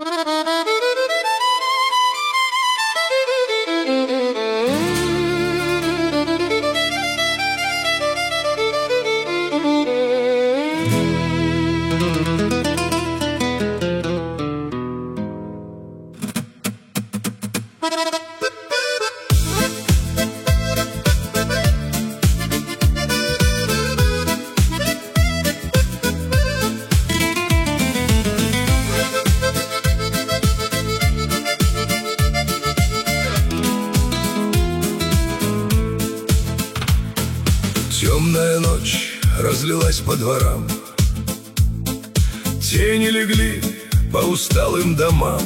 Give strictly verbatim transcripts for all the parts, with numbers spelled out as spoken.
Темная ночь разлилась по дворам, тени легли по усталым домам.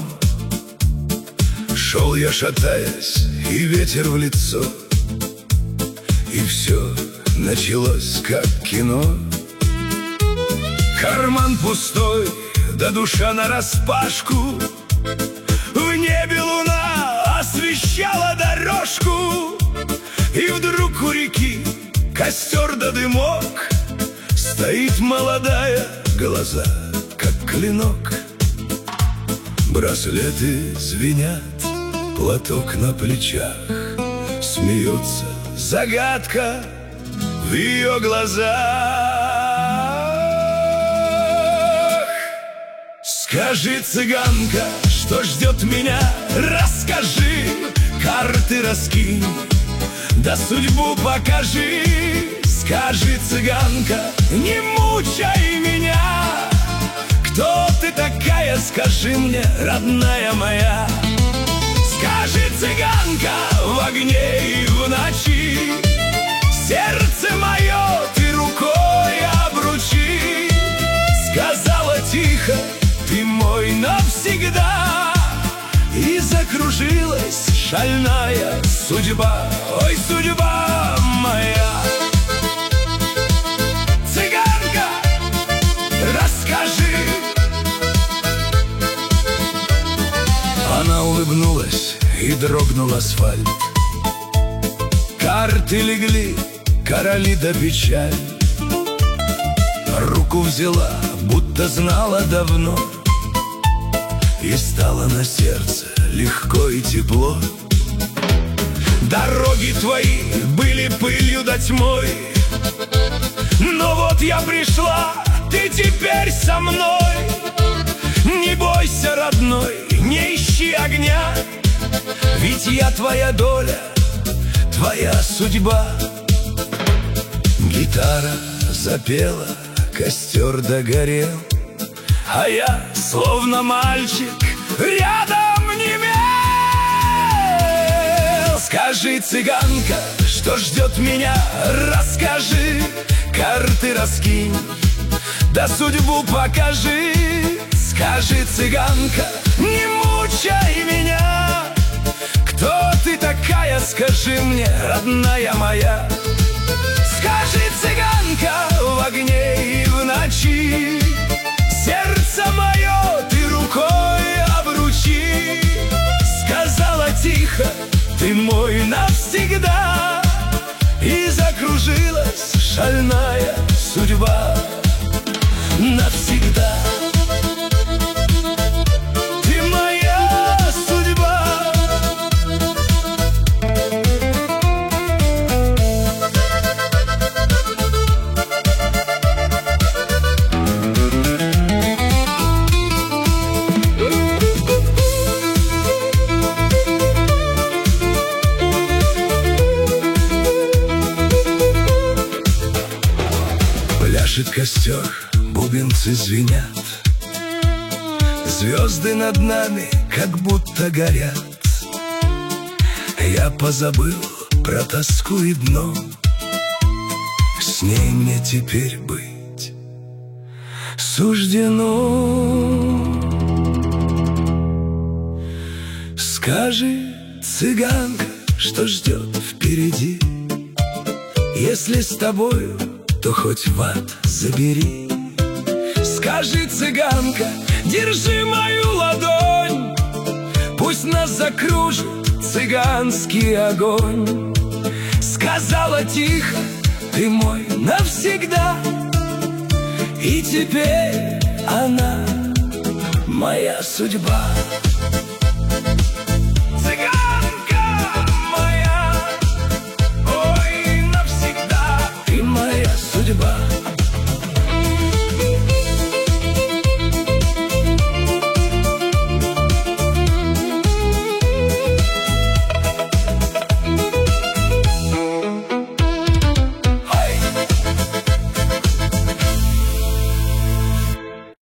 Шел я, шатаясь, и ветер в лицо, и все началось, как кино. Карман пустой, да душа нараспашку. В небе луна освещала дорожку, и вдруг у реки костер да дымок. Стоит молодая, глаза как клинок. Браслеты звенят, платок на плечах. Смеется загадка в ее глазах. Скажи, цыганка, что ждет меня? Расскажи, карты раскинь, да судьбу покажи. Скажи, цыганка, не мучай меня. Кто ты такая, скажи мне, родная моя? Скажи, цыганка, в огне и в ночи, сердце мое ты рукой обручи. Сказала тихо, ты мой навсегда, и закружилась шальная судьба. Ой, судьба моя. Цыганка, расскажи. Она улыбнулась, и дрогнул асфальт. Карты легли, короли да печаль. Руку взяла, будто знала давно, и стало на сердце легко и тепло. Дороги твои были пылью да тьмой, но вот я пришла, ты теперь со мной. Не бойся, родной, не ищи огня, ведь я твоя доля, твоя судьба. Гитара запела, костер догорел, а я, словно мальчик, рядом немел. Скажи, цыганка, что ждет меня? Расскажи, карты раскинь, да судьбу покажи. Скажи, цыганка, не мучай меня. Кто ты такая, скажи мне, родная моя? Скажи, цыганка, в огне и в ночи, сердце мое ты рукой обручи. Сказала тихо, ты мой навсегда, и закружилась шальная судьба. Навсегда. Ты моя судьба. Пляшет костер, бубенцы звенят, звезды над нами как будто горят. Я позабыл про тоску и дно, с ней мне теперь быть суждено. Скажи, цыганка, что ждет впереди? Если с тобою, то хоть в ад забери. Скажи, цыганка, держи мою ладонь, пусть нас закружит цыганский огонь. Сказала тихо, ты мой навсегда, и теперь она моя судьба.